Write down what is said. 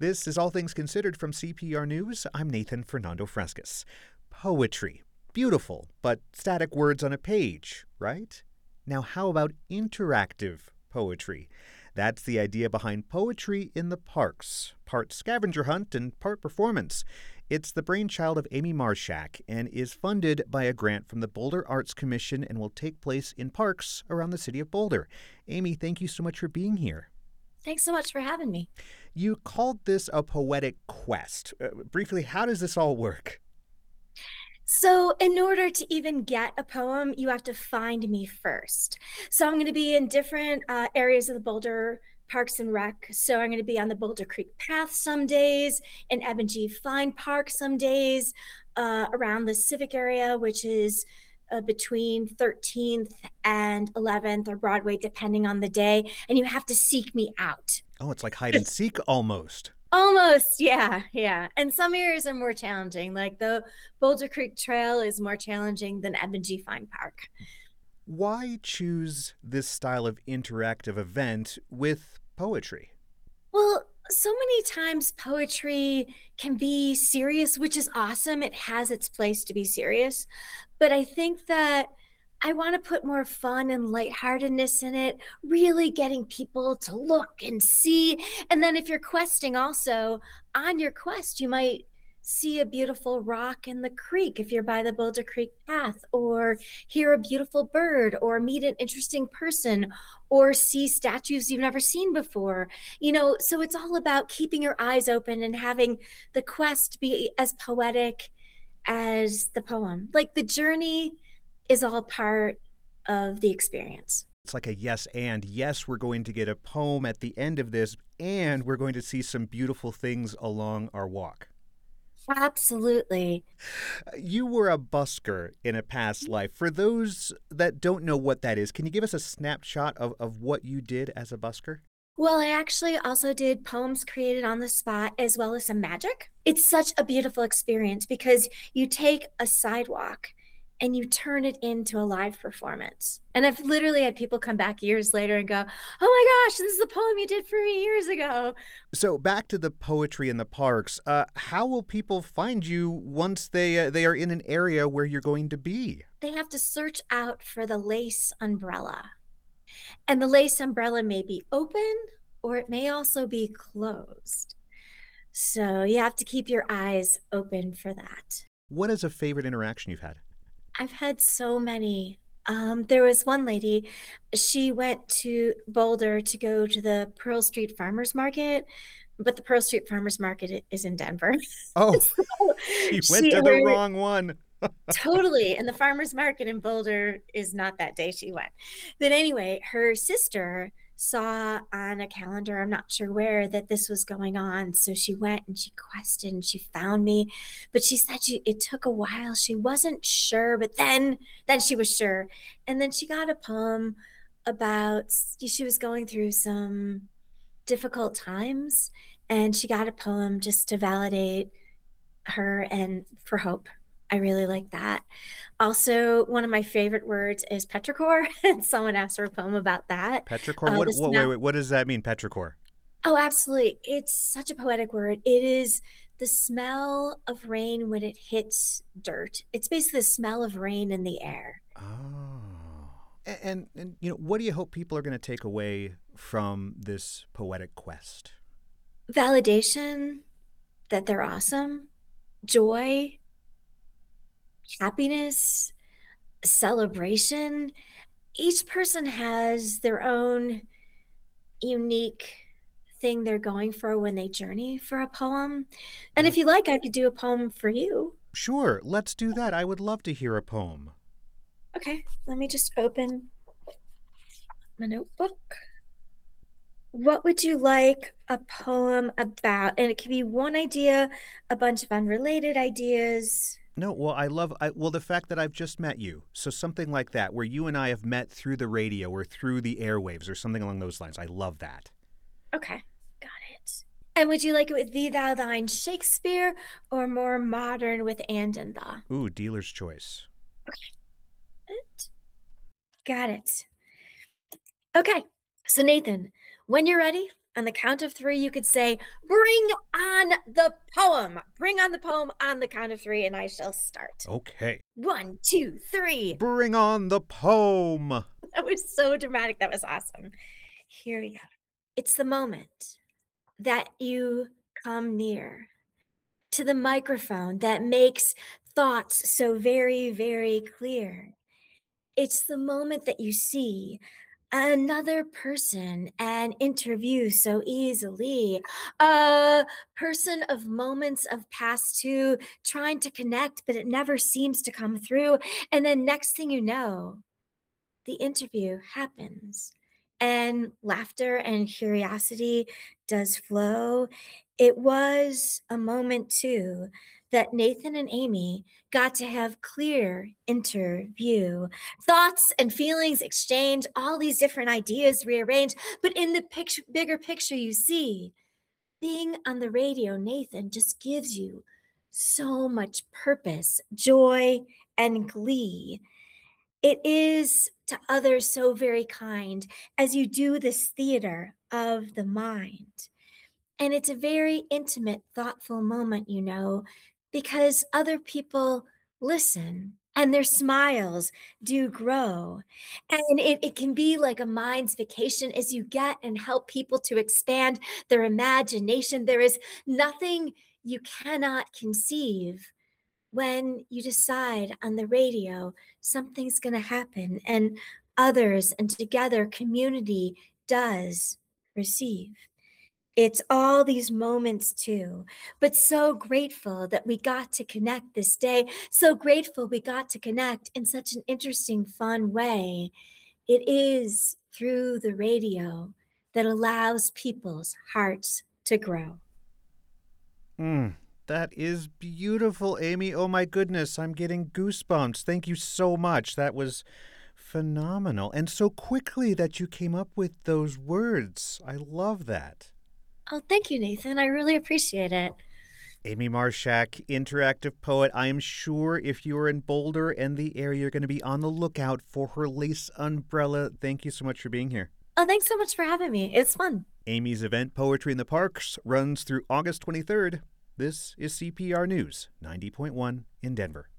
This is All Things Considered from CPR News. I'm Nathan Fernando Frescas. Poetry. Beautiful, but static words on a page, right? Now, how about interactive poetry? That's the idea behind Poetry in the Parks, part scavenger hunt and part performance. It's the brainchild of Amy Marshak and is funded by a grant from the Boulder Arts Commission and will take place in parks around the city of Boulder. Amy, thank you so much for being here. Thanks so much for having me. You called this a poetic quest. Briefly, how does this all work? So, in order to even get a poem, you have to find me first. So, I'm going to be in different areas of the Boulder Parks and Rec. So, I'm going to be on the Boulder Creek Path some days, in Eben G. Fine Park some days, around the Civic area, which is between 13th and 11th or Broadway, depending on the day. And you have to seek me out. Oh, it's like hide and seek almost. Almost, yeah. And some areas are more challenging. Like the Boulder Creek Trail is more challenging than Eben G. Fine Park. Why choose this style of interactive event with poetry? Well, so many times poetry can be serious, which is awesome. It has its place to be serious. But I think that I want to put more fun and lightheartedness in it, really getting people to look and see. And then if you're questing also, on your quest, you might see a beautiful rock in the creek if you're by the Boulder Creek Path, or hear a beautiful bird, or meet an interesting person, or see statues you've never seen before. So it's all about keeping your eyes open and having the quest be as poetic as the poem. Like the journey is all part of the experience. It's like a yes and. Yes, we're going to get a poem at the end of this, and we're going to see some beautiful things along our walk. Absolutely. You were a busker in a past life. For those that don't know what that is, can you give us a snapshot of what you did as a busker? Well, I actually also did poems created on the spot as well as some magic. It's such a beautiful experience because you take a sidewalk and you turn it into a live performance. And I've literally had people come back years later and go, "Oh my gosh, this is the poem you did for me years ago." So back to the poetry in the parks. How will people find you once they are in an area where you're going to be? They have to search out for the lace umbrella. And the lace umbrella may be open or it may also be closed. So you have to keep your eyes open for that. What is a favorite interaction you've had? I've had so many. There was one lady, she went to Boulder to go to the Pearl Street Farmers Market, but the Pearl Street Farmers Market is in Denver. Oh, So she went she to the her wrong one. totally, and the farmers market in Boulder is not that day she went. But anyway, her sister saw on a calendar, I'm not sure where, that this was going on. So she went and she quested and she found me. But she said it took a while. She wasn't sure, but then she was sure. And then she got a poem about she was going through some difficult times, and she got a poem just to validate her and for hope. I really like that. Also, one of my favorite words is petrichor, and someone asked for a poem about that. Petrichor? What, The what, wait, smell. wait, what does that mean, petrichor? Oh, absolutely. It's such a poetic word. It is the smell of rain when it hits dirt. It's basically the smell of rain in the air. Oh. And what do you hope people are going to take away from this poetic quest? Validation that they're awesome, joy, happiness, celebration. Each person has their own unique thing they're going for when they journey for a poem. And Uh, if you like, I could do a poem for you. Sure, let's do that. I would love to hear a poem. Okay, let me just open my notebook. What would you like a poem about? And it could be one idea, a bunch of unrelated ideas. No, well, well, the fact that I've just met you. So something like that, where you and I have met through the radio or through the airwaves or something along those lines. I love that. Okay, got it. And would you like it with thee, thou, thine, Shakespeare, or more modern with and the? Ooh, dealer's choice. Got it. Okay, so Nathan, when you're ready, On the count of three, you could say, "Bring on the poem." Bring on the poem on the count of three, and I shall start. Okay. 1, 2, 3. Bring on the poem. That was so dramatic. That was awesome. Here we go. It's the moment that you come near to the microphone that makes thoughts so very, very clear. It's the moment that you see another person and interview so easily. A person of moments of past two trying to connect, but it never seems to come through. And then next thing you know, the interview happens and laughter and curiosity does flow. It was a moment too that Nathan and Amy got to have clear interview, thoughts and feelings exchanged, all these different ideas rearranged. But in the bigger picture, you see, being on the radio, Nathan just gives you so much purpose, joy, and glee. It is to others so very kind as you do this theater of the mind. And it's a very intimate, thoughtful moment, because other people listen and their smiles do grow. And it can be like a mind's vacation as you get and help people to expand their imagination. There is nothing you cannot conceive when you decide on the radio something's going to happen and others and together community does receive. It's all these moments too, but so grateful that we got to connect this day. So grateful we got to connect in such an interesting, fun way. It is through the radio that allows people's hearts to grow. That is beautiful, Amy. Oh my goodness, I'm getting goosebumps. Thank you so much. That was phenomenal. And so quickly that you came up with those words. I love that. Oh, thank you, Nathan. I really appreciate it. Amy Marshak, interactive poet. I am sure if you're in Boulder and the area, you're going to be on the lookout for her lace umbrella. Thank you so much for being here. Oh, thanks so much for having me. It's fun. Amy's event, Poetry in the Parks, runs through August 23rd. This is CPR News 90.1 in Denver.